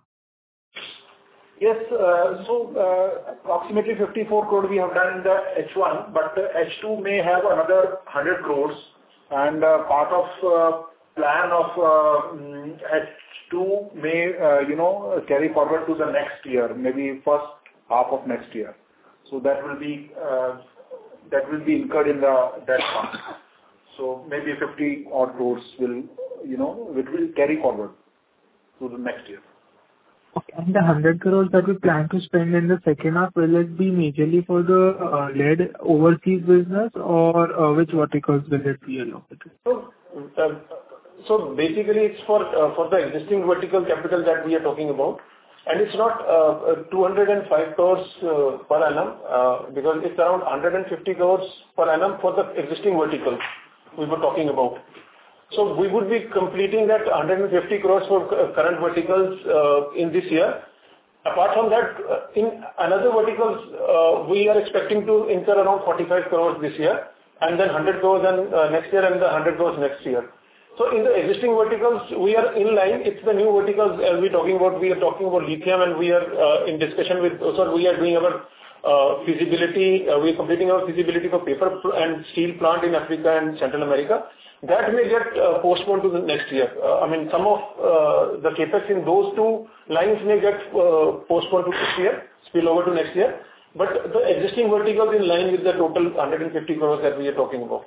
Yes, uh, so uh, approximately fifty-four crore we have done in the H one, but uh, H two may have another one hundred crores, and uh, part of uh, plan of uh, mm, H two may, uh, you know, carry forward to the next year, maybe first half of next year. So that will be uh, that will be incurred in the that fund. So maybe fifty odd crores will, you know, it will carry forward to the next year. Okay. And the one hundred crores that we plan to spend in the second half, will it be majorly for the uh, lead overseas business, or uh, which verticals will it be allocated? So, uh, so basically it's for uh, for the existing vertical capital that we are talking about, and it's not uh, two hundred five crores uh, per annum uh, because it's around one hundred fifty crores per annum for the existing vertical we were talking about. So we would be completing that one hundred fifty crores for current verticals uh, in this year. Apart from that, uh, in another verticals, uh, we are expecting to incur around forty-five crores this year, and then one hundred crores and, uh, next year, and the one hundred crores next year. So in the existing verticals, we are in line. It's the new verticals as we're talking about. We are talking about lithium, and we are uh, in discussion with, so we are doing our uh, feasibility. Uh, we are completing our feasibility for paper and steel plant in Africa and Central America. That may get uh, postponed to the next year. Uh, I mean, some of uh, the capex in those two lines may get uh, postponed to next year, spill over to next year. But the existing verticals in line with the total one hundred fifty crores that we are talking about.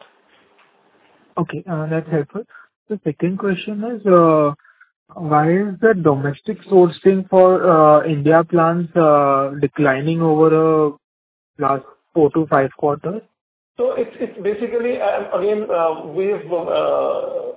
Okay, uh, that's helpful. The second question is, uh, why is the domestic sourcing for uh, India plants uh, declining over the last four to five quarters? So it's it's basically, uh, again, uh, we've, uh,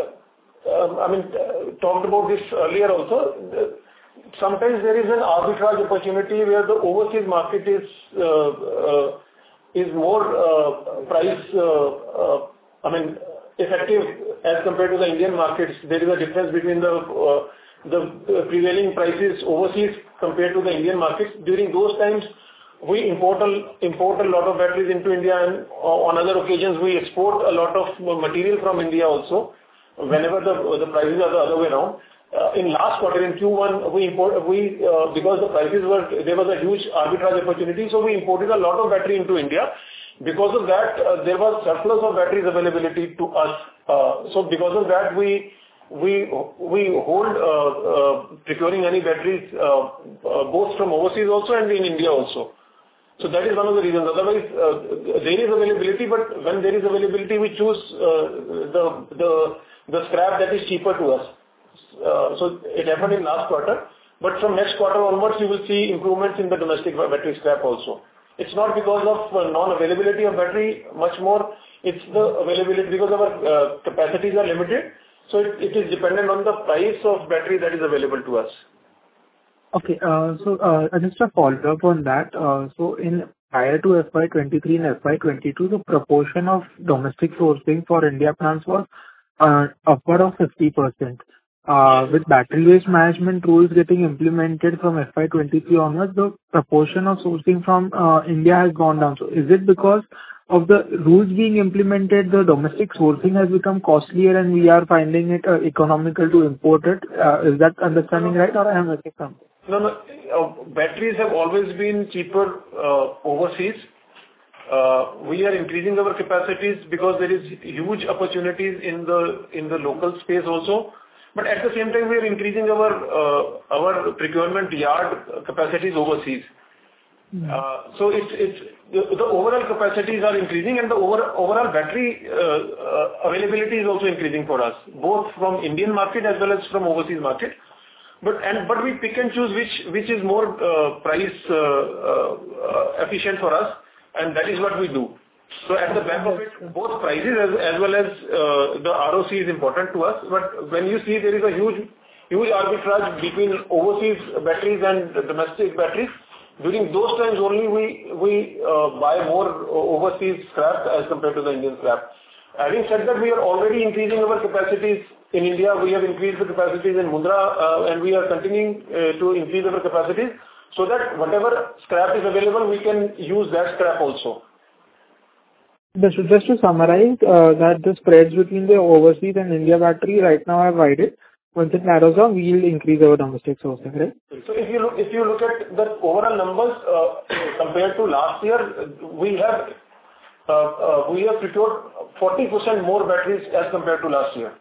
uh, I mean, uh, talked about this earlier also. Sometimes there is an arbitrage opportunity where the overseas market is uh, uh, is more uh, price, uh, uh, I mean, effective as compared to the Indian markets. There is a difference between the uh, the prevailing prices overseas compared to the Indian markets. During those times, we import a, import a lot of batteries into India, and on other occasions we export a lot of material from India also, whenever the, the prices are the other way around. Uh, in last quarter, in Q one, we import, we, uh, because the prices were, there was a huge arbitrage opportunity, so we imported a lot of battery into India. Because of that, uh, there was surplus of batteries availability to us. Uh, so because of that, we, we, we hold uh, uh, procuring any batteries uh, uh, both from overseas also and in India also. So that is one of the reasons. Otherwise, uh, there is availability, but when there is availability, we choose uh, the the the scrap that is cheaper to us. Uh, so it happened in last quarter, but from next quarter onwards, you will see improvements in the domestic battery scrap also. It's not because of uh, non-availability of battery, much more it's the availability because our uh, capacities are limited. So it, it is dependent on the price of battery that is available to us. Okay. Uh, so uh, just a follow-up on that. Uh, so in prior to F Y twenty-three and F Y twenty-two, the proportion of domestic sourcing for India plants was uh, upward of fifty percent. Uh, with battery waste management rules getting implemented from F Y twenty-three onwards, the proportion of sourcing from uh, India has gone down. So is it because of the rules being implemented, the domestic sourcing has become costlier and we are finding it uh, economical to import it? Uh, is that understanding right, or I am missing something? No, no. Uh, batteries have always been cheaper uh, overseas. Uh, we are increasing our capacities because there is huge opportunities in the in the local space also. But at the same time, we are increasing our uh, our procurement yard capacities overseas. Mm. Uh, so it's it's the, the overall capacities are increasing, and the over, overall battery uh, uh, availability is also increasing for us, both from Indian market as well as from overseas market. But and but we pick and choose which which is more uh, price uh, uh, efficient for us, and that is what we do. So at the back of it, both prices as, as well as uh, the R O C is important to us. But when you see there is a huge huge arbitrage between overseas batteries and domestic batteries, during those times only we we uh, buy more overseas scrap as compared to the Indian scrap. Having said that, we are already increasing our capacities in India. We have increased the capacities in Mundra, uh, and we are continuing uh, to increase our capacities so that whatever scrap is available, we can use that scrap also. Just to summarize, uh, that the spreads between the overseas and India battery right now have widened. Once it narrows down, we will increase our domestic sourcing, right? So if you look, if you look at the overall numbers uh, compared to last year, we have uh, uh, we have procured forty percent more batteries as compared to last year.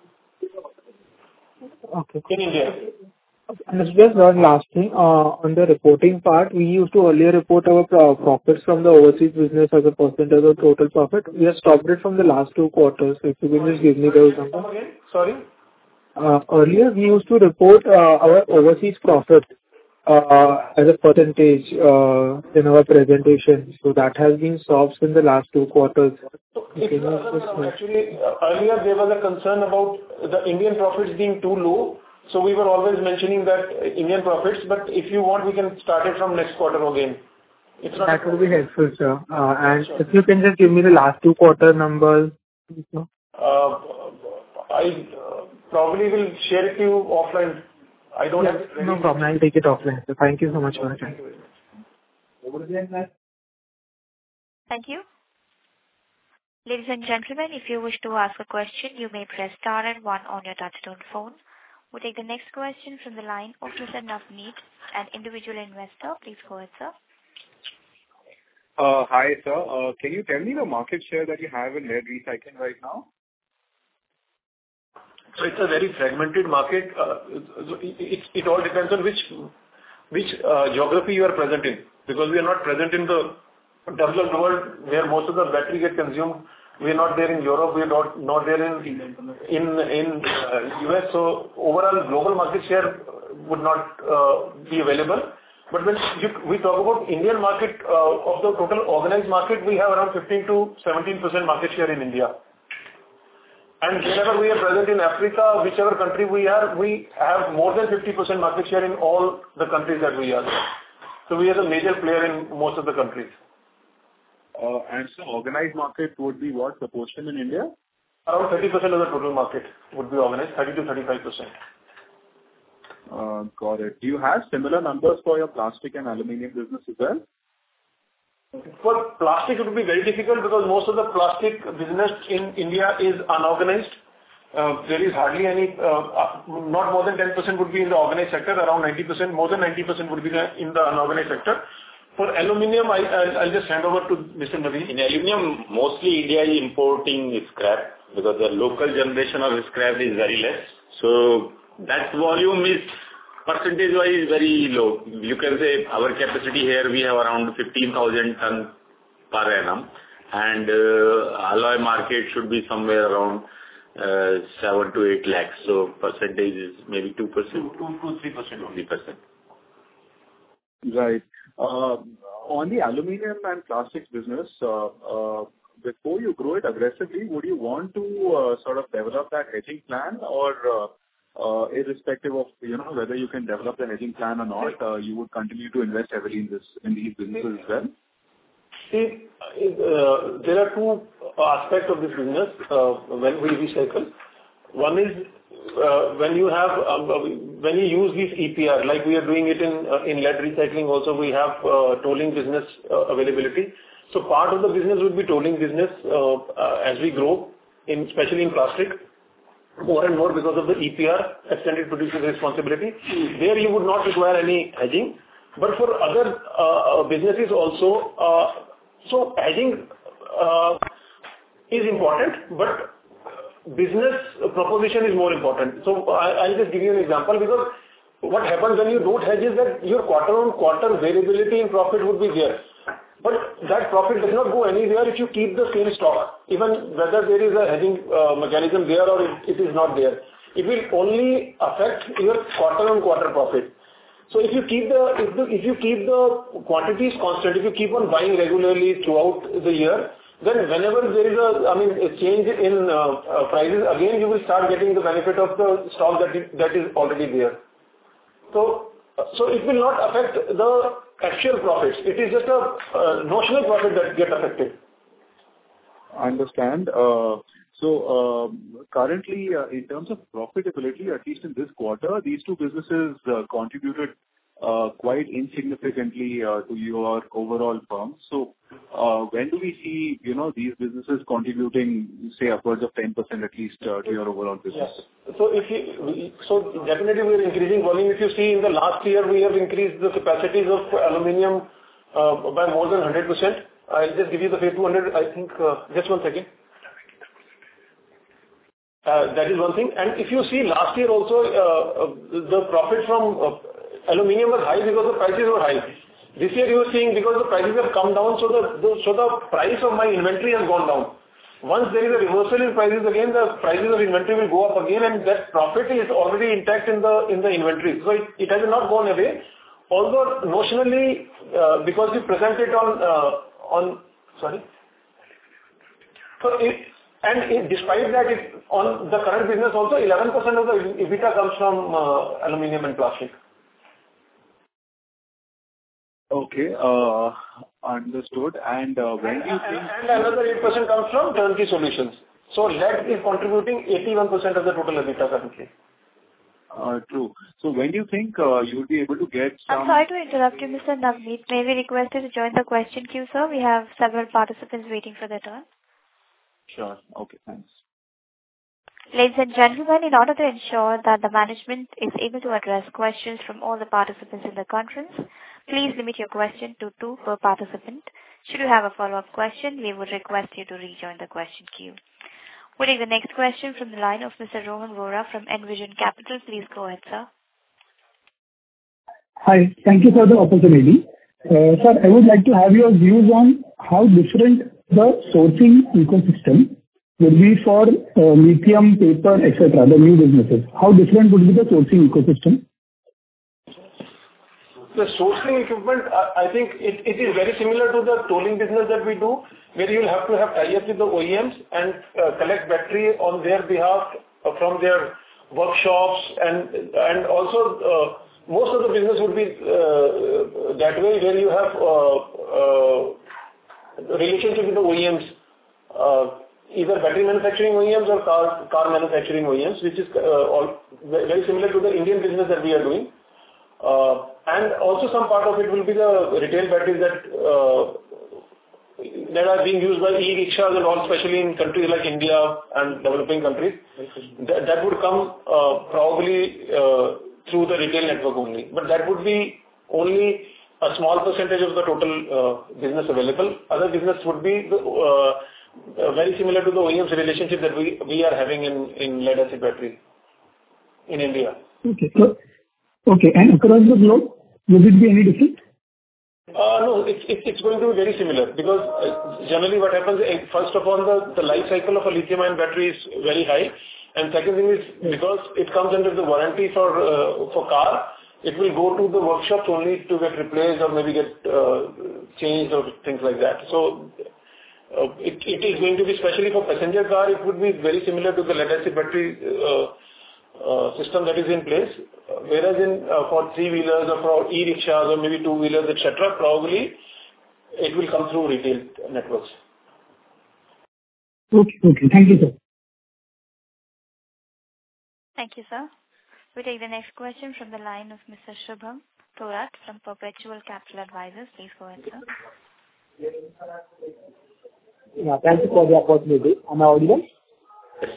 Okay. In India. And just one last thing, uh, on the reporting part, we used to earlier report our pro- profits from the overseas business as a percentage of total profit. We have stopped it from the last two quarters. If you can just give me those numbers. Come again? Sorry? Uh, earlier, we used to report uh, our overseas profit uh, as a percentage uh, in our presentation. So that has been stopped in the last two quarters. So if, uh, actually, uh, earlier there was a concern about the Indian profits being too low. So we were always mentioning that Indian profits, but if you want, we can start it from next quarter again. It's not that will be helpful, sir. Uh, and sure. If you can just give me the last two quarter numbers. Uh, I uh, probably will share it to you offline. I don't yeah, have it ready. No problem. I'll take it offline. So thank you so much for your time. Thank you. Ladies and gentlemen, if you wish to ask a question, you may press star and one on your touchtone phone. We'll take the next question from the line of Mister Navneet, an individual investor. Please go ahead, sir. Uh, hi, sir. Uh, can you tell me the market share that you have in lead recycling right now? So it's a very fragmented market. Uh, it, it, it all depends on which which uh, geography you are present in, because we are not present in the developed world where most of the battery get consumed. We are not there in Europe. We are not not there in in in uh, U S. So overall global market share would not uh, be available. But when you, we talk about Indian market uh, of the total organized market, we have around fifteen to seventeen percent market share in India. And whenever we are present in Africa, whichever country we are, we have more than fifty percent market share in all the countries that we are. So we are the major player in most of the countries. Uh, and so organized market would be what proportion in India? Around thirty percent of the total market would be organized, thirty to thirty-five percent. Uh, got it. Do you have similar numbers for your plastic and aluminium business as well? For plastic, it would be very difficult because most of the plastic business in India is unorganized. Uh, there is hardly any, uh, not more than ten percent would be in the organized sector, around ninety percent, more than ninety percent would be in the unorganized sector. For aluminium, I, I'll, I'll just hand over to Mister Naveen. In aluminium, mostly India is importing scrap because the local generation of scrap is very less. So that volume is percentage-wise very low. You can say our capacity here, we have around fifteen thousand tons per annum, and uh, alloy market should be somewhere around uh, seven to eight lakhs. So percentage is maybe two percent. two to three percent. three percent. Right. Uh, on the aluminum and plastics business, uh, uh, before you grow it aggressively, would you want to uh, sort of develop that hedging plan, or uh, uh, irrespective of, you know, whether you can develop the hedging plan or not, uh, you would continue to invest heavily in this, in these businesses as well? See, uh, there are two aspects of this business uh, when we recycle. One is uh, when you have um, when you use this E P R, like we are doing it in uh, in lead recycling. Also, we have uh, tolling business uh, availability. So part of the business would be tolling business uh, uh, as we grow, in especially in plastic, more and more because of the E P R, extended producer responsibility. There you would not require any hedging. But for other uh, businesses also, uh, so hedging uh, is important, but business proposition is more important. So I, I'll just give you an example, because what happens when you don't hedge is that your quarter-on-quarter variability in profit would be there. But that profit does not go anywhere if you keep the same stock, even whether there is a hedging uh, mechanism there or it, it is not there. It will only affect your quarter-on-quarter profit. So if you keep the if, the if you keep the quantities constant, if you keep on buying regularly throughout the year, then whenever there is a, I mean, a change in uh, uh, prices, again you will start getting the benefit of the stock that is, that is already there. So, so it will not affect the actual profits. It is just a uh, notional profit that get affected. I understand. Uh, so uh, currently, uh, in terms of profitability, at least in this quarter, these two businesses uh, contributed Uh, quite insignificantly uh, to your overall firm. So, uh, when do we see, you know, these businesses contributing, say, upwards of ten percent at least uh, to your overall business? Yes. So, if you, so definitely we are increasing volume. If you see in the last year, we have increased the capacities of aluminium uh, by more than one hundred percent. I'll just give you the figure two hundred. I think uh, just one second. Uh, that is one thing. And if you see last year also, uh, the profit from uh, aluminium was high because the prices were high. This year you are seeing because the prices have come down, so the, the so the price of my inventory has gone down. Once there is a reversal in prices again, the prices of inventory will go up again, and that profit is already intact in the in the inventory. So it, it has not gone away. Although notionally, uh, because we present it on uh, on sorry. So it, and it, despite that, it, on the current business also, eleven percent of the EBITDA comes from uh, aluminium and plastic. Okay, uh, understood. And uh, when do you think... And another eight percent comes from turnkey solutions. So lead is contributing eighty-one percent of the total EBITDA currently. Uh, true. So when do you think uh, you will be able to get some... I'm sorry to interrupt you, Mister Navneet. May we request you to join the question queue, sir? We have several participants waiting for their turn. Sure. Okay, thanks. Ladies and gentlemen, in order to ensure that the management is able to address questions from all the participants in the conference, please limit your question to two per participant. Should you have a follow-up question, we would request you to rejoin the question queue. We'll take the next question from the line of Mister Rohan Vora from Envision Capital. Please go ahead, sir. Hi. Thank you for the opportunity. Uh, sir, I would like to have your views on how different the sourcing ecosystem would be for uh, lithium, paper, et cetera, the new businesses. How different would be the sourcing ecosystem? The sourcing equipment, I think it, it is very similar to the tolling business that we do, where you will have to have tie-up with the O E Ms and uh, collect battery on their behalf uh, from their workshops, and and also uh, most of the business would be uh, that way, where you have uh, uh, relationship with the O E Ms, uh, either battery manufacturing O E Ms or car car manufacturing O E Ms, which is uh, all very similar to the Indian business that we are doing. Uh, and also some part of it will be the retail batteries that uh, that are being used by e-rickshaws and all, especially in countries like India and developing countries. That, that would come uh, probably uh, through the retail network only. But that would be only a small percentage of the total uh, business available. Other business would be the, uh, very similar to the O E M's relationship that we, we are having in, in lead acid battery in India. Okay. So, okay. And across the globe, would it be any different? Uh, no, it's, it's, it's going to be very similar, because uh, generally what happens, uh, first of all, the, the life cycle of a lithium-ion battery is very high. And second thing is, because it comes under the warranty for uh, for car, it will go to the workshops only to get replaced or maybe get uh, changed or things like that. So uh, it, it is going to be, especially for passenger car, it would be very similar to the lead acid battery uh, uh, system that is in place. Uh, whereas in uh, for three-wheelers or for e-rickshaws or maybe two-wheelers, et cetera, probably it will come through retail networks. Okay, okay. Thank you, sir. Thank you, sir. We take the next question from the line of Mister Shubham Thorat from Perpetual Capital Advisors. Please go ahead, sir. Yeah, thank you for the opportunity. Am I audible? Yes.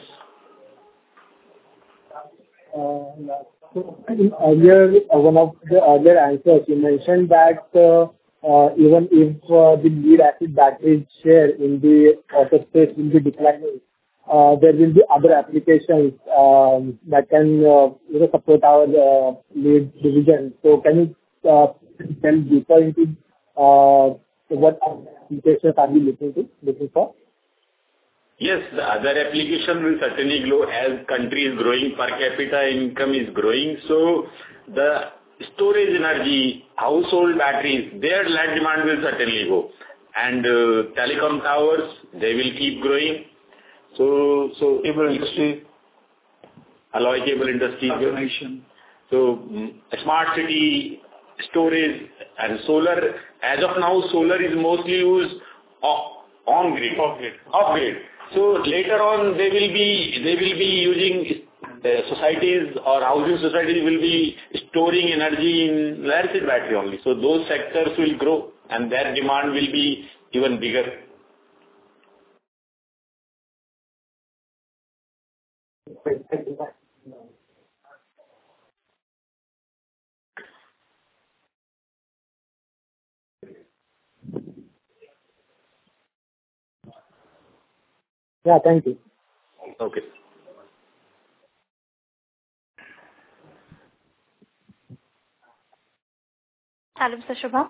Uh, so earlier, uh, one of the earlier answers, you mentioned that uh, uh, even if uh, the lead acid battery share in the auto space will be declining, Uh, there will be other applications um, that can uh, you know, support our uh, lead division. So can you uh, tell deeper into uh, what applications are we looking to looking for? Yes, the other application will certainly grow as country is growing, per capita income is growing. So the storage energy, household batteries, their lead demand will certainly go. And uh, telecom towers, they will keep growing. So, so cable industry, alloy cable industry, so mm, smart city, storage and solar. As of now, solar is mostly used on grid, off grid, off grid. So later on, they will be they will be using the societies or housing societies will be storing energy in lead acid battery only. So those sectors will grow and their demand will be even bigger. Yeah, thank you. Okay. Hello, Mister Shubham.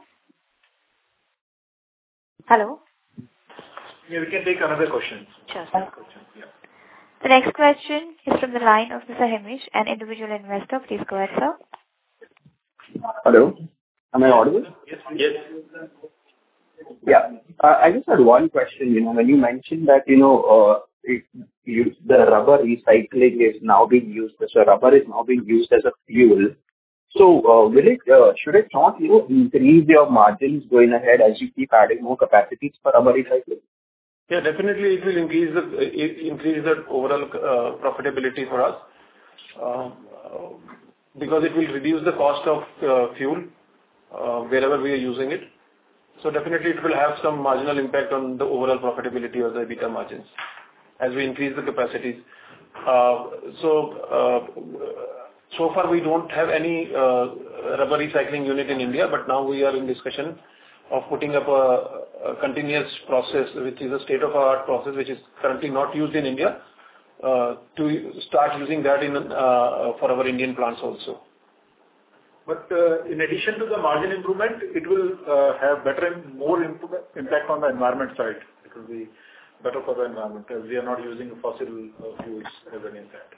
Hello. Yeah, we can take another question. Sure, sir. Yeah. The next question is from the line of Mister Hemish, an individual investor. Please go ahead, sir. Hello. Am I audible? Yes. Yes. Yeah. Uh, I just had one question. You know, when you mentioned that, you know, uh, it, you, the rubber recycling is now being used, so rubber is now being used as a fuel. So, uh, will it, uh, should it not, you know, increase your margins going ahead as you keep adding more capacities for rubber recycling? Yeah, definitely it will increase the increase the overall uh, profitability for us uh, because it will reduce the cost of uh, fuel uh, wherever we are using it. So definitely it will have some marginal impact on the overall profitability of the EBITDA margins as we increase the capacities. Uh, so uh, so far we don't have any uh, rubber recycling unit in India, but now we are in discussion of putting up a, a continuous process, which is a state-of-the-art process, which is currently not used in India, uh, to start using that in uh, for our Indian plants also. But uh, in addition to the margin improvement, it will uh, have better and more impact on the environment side. It will be better for the environment as we are not using fossil uh, fuels as against that.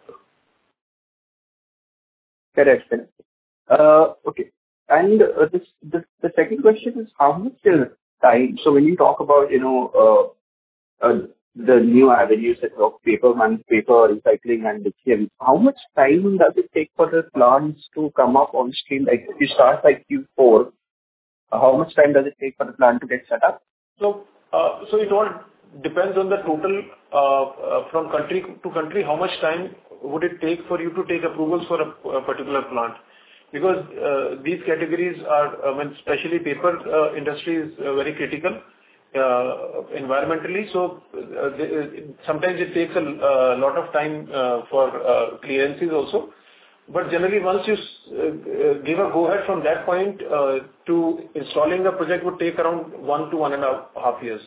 Correct. Uh, okay. And uh, this, this, the second question is how much time? So when you talk about, you know, uh, uh, the new avenues of paper man, paper recycling and lithium, how much time does it take for the plants to come up on stream? Like if you start by Q four, uh, how much time does it take for the plant to get set up? So, uh, so it all depends on the total uh, uh, from country to country. How much time would it take for you to take approvals for a, a particular plant? Because uh, these categories are, I mean, especially paper uh, industry is uh, very critical uh, environmentally. So uh, they, sometimes it takes a uh, lot of time uh, for uh, clearances also. But generally, once you uh, give a go ahead from that point uh, to installing the project would take around one to one and a half years.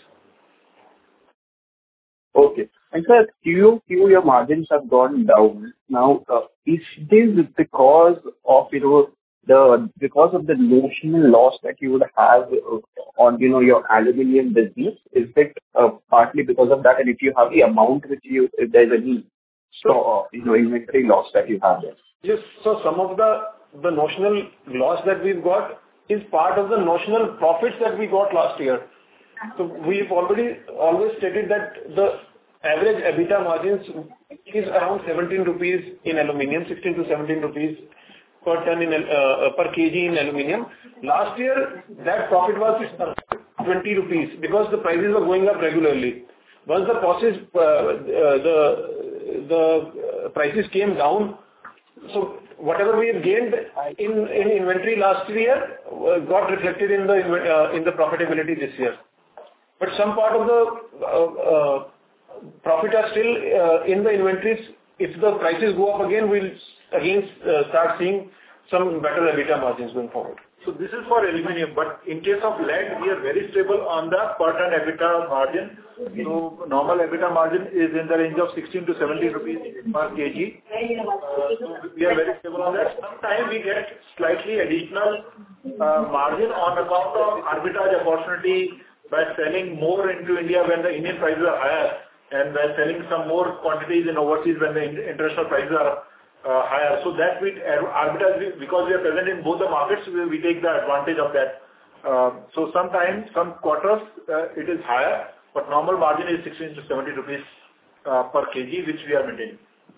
Okay. And sir, Q Q, your margins have gone down. Now, uh, is this because of, you know, the, because of the notional loss that you would have on, you know, your aluminum business? Is it uh, partly because of that? And if you have the amount which you, if there's any, so, uh, you know, inventory loss that you have there? Yes. So some of the the notional loss that we've got is part of the notional profits that we got last year. So we've already always stated that the average EBITDA margins is around seventeen rupees in aluminum, sixteen to seventeen rupees per ton in uh, per kg in aluminum. Last year, that profit was twenty rupees because the prices were going up regularly. Once the prices uh, uh, the the prices came down, so whatever we have gained in in inventory last year uh, got reflected in the uh, in the profitability this year. But some part of the uh, uh, profit are still uh, in the inventories. If the prices go up again, we'll again uh, start seeing some better EBITDA margins going forward. So this is for aluminum, but in case of lead, we are very stable on the per ton EBITDA margin. So normal EBITDA margin is in the range of sixteen to seventeen rupees per kg. Uh, so we are very stable on that. Sometimes we get slightly additional uh, margin on account of arbitrage opportunity by selling more into India when the Indian prices are higher, and by selling some more quantities in overseas when the international prices are uh, higher. So that we arbitrage, because we are present in both the markets, we, we take the advantage of that. Uh, so sometimes, some quarters, uh, it is higher, but normal margin is sixteen to seventy rupees uh, per kg, which we are maintaining.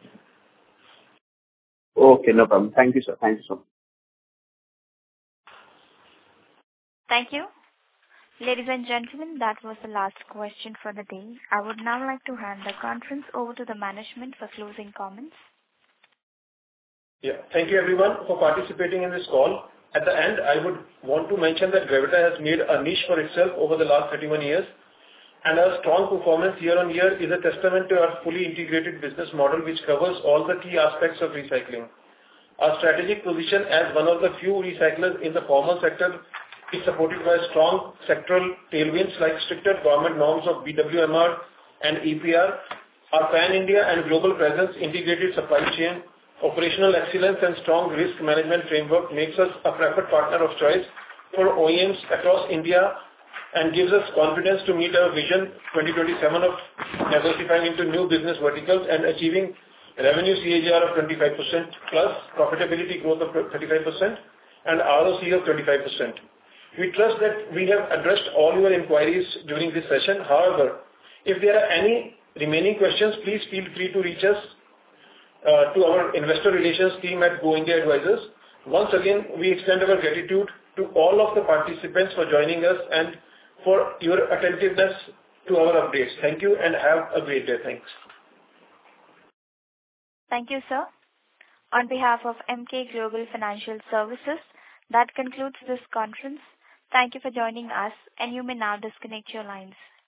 Okay, no problem. Thank you, sir. Thank you so much. Thank you. Ladies and gentlemen, that was the last question for the day. I would now like to hand the conference over to the management for closing comments. Yeah. Thank you everyone for participating in this call. At the end, I would want to mention that Gravita has made a niche for itself over the last thirty-one years, and our strong performance year on year is a testament to our fully integrated business model, which covers all the key aspects of recycling. Our strategic position as one of the few recyclers in the formal sector is supported by strong sectoral tailwinds like stricter government norms of B W M R and E P R. Our pan-India and global presence, integrated supply chain, operational excellence and strong risk management framework makes us a preferred partner of choice for O E Ms across India and gives us confidence to meet our vision twenty twenty-seven of diversifying into new business verticals and achieving revenue C A G R of twenty-five percent plus, profitability growth of thirty-five percent and R O C of twenty-five percent. We trust that we have addressed all your inquiries during this session. However, if there are any remaining questions, please feel free to reach us uh, to our investor relations team at Go India Advisors. Once again, we extend our gratitude to all of the participants for joining us and for your attentiveness to our updates. Thank you and have a great day. Thanks. Thank you, sir. On behalf of Emkay Global Financial Services, that concludes this conference. Thank you for joining us, and you may now disconnect your lines.